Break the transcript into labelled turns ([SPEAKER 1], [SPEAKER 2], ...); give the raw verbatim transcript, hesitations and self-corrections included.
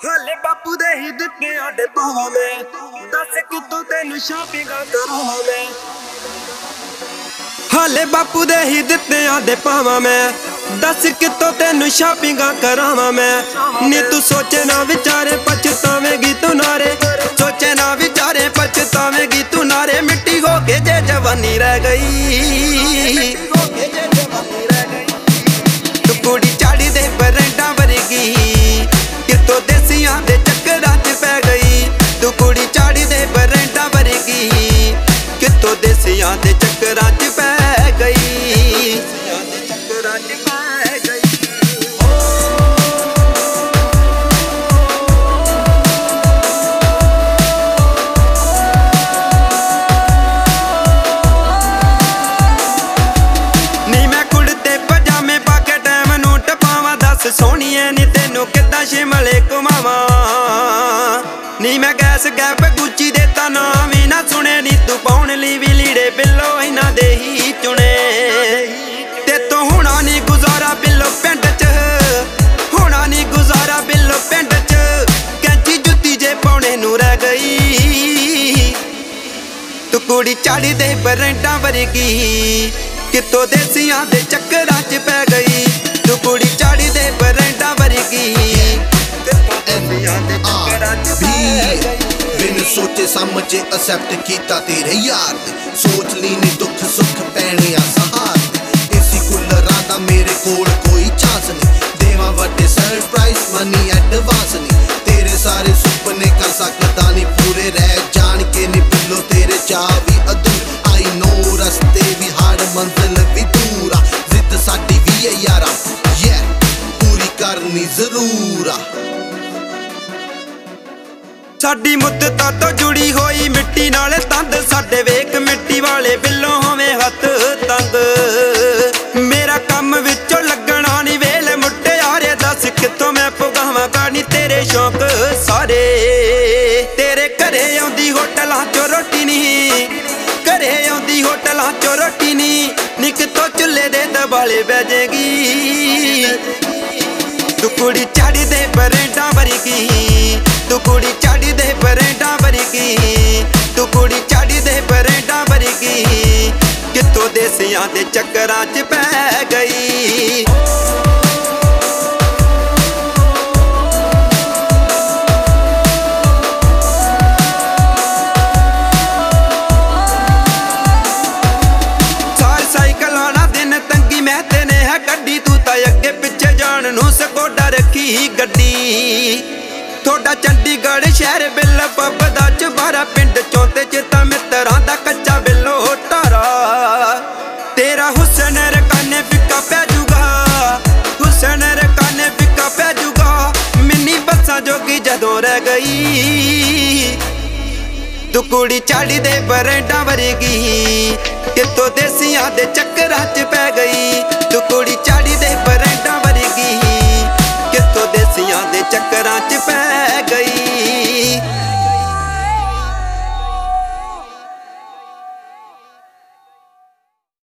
[SPEAKER 1] ਹਾਲੇ ਬਾਪੂ ਦੇ ਹੀ ਦਿੱਤੇ ਆਡੇ ਪਾਵਾਂ ਮੈਂ, ਦੱਸ ਕਿਤੋਂ ਤੈਨੂੰ ਸ਼ਾਪਿੰਗਾਂ ਕਰਾਵਾਂ ਮੈਂ। ਹਾਲੇ ਬਾਪੂ ਦੇ ਹੀ ਦਿੱਤੇ ਆਡੇ ਪਾਵਾਂ ਮੈਂ, ਦੱਸ ਕਿਤੋਂ ਤੈਨੂੰ ਸ਼ਾਪਿੰਗਾਂ ਕਰਾਵਾਂ ਮੈਂ। ਨੀ ਤੂੰ ਸੋਚੇ ਨਾ ਵਿਚਾਰੇ ਪਛਤਾਵੇਂਗੀ ਤੂੰ ਨਾਰੇ, ਸੋਚੇ ਨਾ ਵਿਚਾਰੇ ਪਛਤਾਵੇਂਗੀ ਤੂੰ ਨਾਰੇ। ਮਿੱਟੀ ਹੋ ਕੇ ਜੇ ਜਵਾਨੀ ਰਹਿ ਗਈ, ਤੂੰ ਕੁੜੀ ਚਾੜੀ ਦੇ ਬਰੰਡਾ ਵਰਗੀ, ਕਿਤੋਂ ਦੇਸੀਆਂ ਦੇ ਚੱਕਰਾਂ 'ਚ ਪੈ ਗਈ। ਤੂੰ ਕੁੜੀ ਚਾੜੀ ਦੇ ਬਰੰਡਾ ਵਰਗੀ, ਕਿਤੋਂ ਦੇਸੀਆਂ ਦੇ ਚੱਕਰਾਂ 'ਚ ਪੈ ਗਈ, ਚੱਕਰਾਂ 'ਚ ਪੈ ਗਈ। ਨੀ ਮੈਂ ਕੁੜਤੇ ਪਜਾਮੇ ਪਾ ਕੇ ਟਾਈਮ ਨੂੰ ਟਪਾਵਾਂ, ਦੱਸ ਸੋਹਣੀਏ ਨੀ ਤੈਨੂੰ ਕਿੱਦਾਂ ਸ਼ਿਮਲੇ ਘੁਮਾਵਾਂ। ਨੀ ਮੈਂ ਗੈਸ ਗੈਪ ਗੁੱਚੀ ਦੇ ਤਾਂ ਨਾਮ ਵੀ ਨਾ ਸੁਣੇ, ਨੀ ਤੂੰ ਪਾਉਣ ਲਈ ਵੀ ਲੀੜੇ ਬਿੱਲੋ ਇਹਨਾਂ ਦੇ ਹੀ ਚੁਣੇ। ਤੇ ਤੂੰ ਹੋਣਾ ਨੀ ਗੁਜ਼ਾਰਾ ਬਿੱਲੋ ਪਿੰਡ 'ਚ, ਹੋਣਾ ਨੀ ਗੁਜ਼ਾਰਾ ਬਿੱਲੋ ਪਿੰਡ 'ਚ। ਕੈਂਚੀ ਜੁੱਤੀ ਜੇ ਪਾਉਣੇ ਨੂੰ ਰਹਿ ਗਈ, ਤੂੰ ਕੁੜੀ ਚਾੜੀ ਦੇ ਬਰੰਡਾ ਵਰਗੀ, ਕਿਤੋਂ ਦੇਸੀਆਂ ਦੇ ਚੱਕਰਾਂ 'ਚ ਪੈ ਗਈ। ਤੂੰ ਕੁੜੀ ਚਾੜੀ ਦੇ ਬਰੰਡਾ ਵਰਗੀ, ਕਿਤੋਂ ਦੇਸੀਆਂ ਦੇ ਚੱਕਰਾਂ 'ਚ ਪੈ ਗਈ।
[SPEAKER 2] ਬਿਨ ਸੋਚੇ ਸਮਝੇ ਅਸੈਪਟ ਕੀਤਾ ਤੇਰੇ ਯਾਰ ਦੇ, ਸੋਚ ਲਈ ਨੀ ਦੁੱਖ ਸੁੱਖ ਪੈਣੇ ਆ ਸਹਾਰ ਦੇ। ਇਸੀ ਕੁਲਰਾਂ ਦਾ ਮੇਰੇ ਕੋਲ ਕੋਈ ਚਾਂਸ ਨਹੀਂ, ਦੇਵਾਂ ਵੱਡੇ ਸਰਪ੍ਰਾਈਜ਼ ਮਨੀ ਐਡਵਾਂਸ ਨਹੀਂ। ਤੇਰੇ ਸਾਰੇ ਸੁਪਨੇ ਕਰ ਸਕਦਾ ਨਹੀਂ ਪੂਰੇ, ਰਹਿ ਜਾਣ ਕੇ ਨੀ ਬਿੱਲੋ ਤੇਰੇ ਚਾਹ ਵੀ ਅਧੂਰ। ਆਈ ਨੋ ਰਸਤੇ ਵੀ ਹਾਰਡ ਮੰਜ਼ਿਲ ਵੀ ਦੂਰ ਆ, ਜ਼ਿੱਦ ਸਾਡੀ ਵੀ ਹੈ ਯਾਰਾ ਯੇ ਪੂਰੀ ਕਰਨੀ ਜ਼ਰੂਰ ਆ।
[SPEAKER 1] ਸਾਡੀ ਮੁੱਦਤਾਂ ਤੋਂ ਜੁੜੀ ਹੋਈ ਮਿੱਟੀ ਨਾਲੇ ਤੰਦ, ਸਾਡੇ ਵੇਖ ਮਿੱਟੀ ਵਾਲੇ ਬਿੱਲੋਂ ਹੋਵੇਂ ਹੱਥ ਤੰਗ। ਮੇਰਾ ਕੰਮ ਵਿੱਚੋਂ ਲੱਗਣਾ ਨੀ ਵੇਲ ਮੁਟਿਆਰੇ, ਦੱਸ ਕਿੱਥੋਂ ਮੈਂ ਪੁਗਾਵਾਂ ਗਾਣੀ ਤੇਰੇ ਸ਼ੌਂਕ ਸਾਰੇ। ਤੇਰੇ ਘਰੇ ਆਉਂਦੀ ਹੋਟਲਾਂ 'ਚੋਂ ਰੋਟੀ ਨੀ, ਘਰੇ ਆਉਂਦੀ ਹੋਟਲਾਂ 'ਚੋਂ ਰੋਟੀ ਨੀ, ਨੀ ਕਿਤੋਂ ਚੁੱਲ੍ਹੇ ਦੇ ਦਬਾਲੇ ਬਹਿ ਜਾਏਗੀ। ਤੂੰ ਕੁੜੀ ਚਾੜੀ ਦੇ ਬਰੰਡਾ ਵਰਗੀ, ਤੂੰ ਕੁੜੀ ਚਾੜੀ ਦੇ ਬਰੰਡਾ ਵਰਗੀ, ਤੂੰ ਕੁੜੀ ਚਾੜੀ ਦੇ ਬਰੰਡਾ ਵਰਗੀ, ਕਿਤੋਂ ਦੇਸੀਆਂ ਦੇ ਚੱਕਰਾਂ 'ਚ ਪੈ ਗਈ। ਸਾਰ ਸਾਈਕਲ ਵਾਲਾ ਦਿਨ ਤੰਗੀ ਮੈਂ ਤੇ ਨੇ ਹੈ ਗੱਡੀ, ਤੂੰ ਤਾਂ ਅੱਗੇ ਪਿੱਛੇ ਜਾਣ ਨੂੰ ਸਕੋਡਾ ਰੱਖੀ ਗੱਡੀ। ਤੁਹਾਡਾ ਚੰਡੀਗੜ੍ਹ ਸ਼ਹਿਰ ਬਿੱਲ ਪੱਬ ਦਾ ਚੁਬਾਰਾ, ਪਿੰਡ ਚੌਂਤੇ 'ਚ ਤਾਂ ਮਿੱਤਰਾਂ ਦਾ ਕੱਚਾ ਬਿੱਲੋ ਢਾਰਾ। ਤੇਰਾ ਹੁਸਨ ਰਕਾਨੇ ਫਿੱਕਾ ਪੈ ਜੂਗਾ, ਹੁਸਨ ਰਕਾਨੇ ਫਿੱਕਾ ਪੈ ਜੂਗਾ, ਮਿੰਨੀ ਬੱਸਾਂ ਜੋਗੀ ਜਦੋਂ ਰਹਿ ਗਈ। ਤੂੰ ਕੁੜੀ ਚਾੜੀ ਦੇ ਬਰੰਡਾ ਵਰਗੀ, ਕਿਤੋਂ ਦੇਸੀਆਂ ਦੇ ਚੱਕਰਾਂ 'ਚ ਪੈ ਗਈ। ਤੂੰ ਕੁੜੀ ਚਾੜੀ ਦੇ ਬਰੰਡਾ ਵਰਗੀ,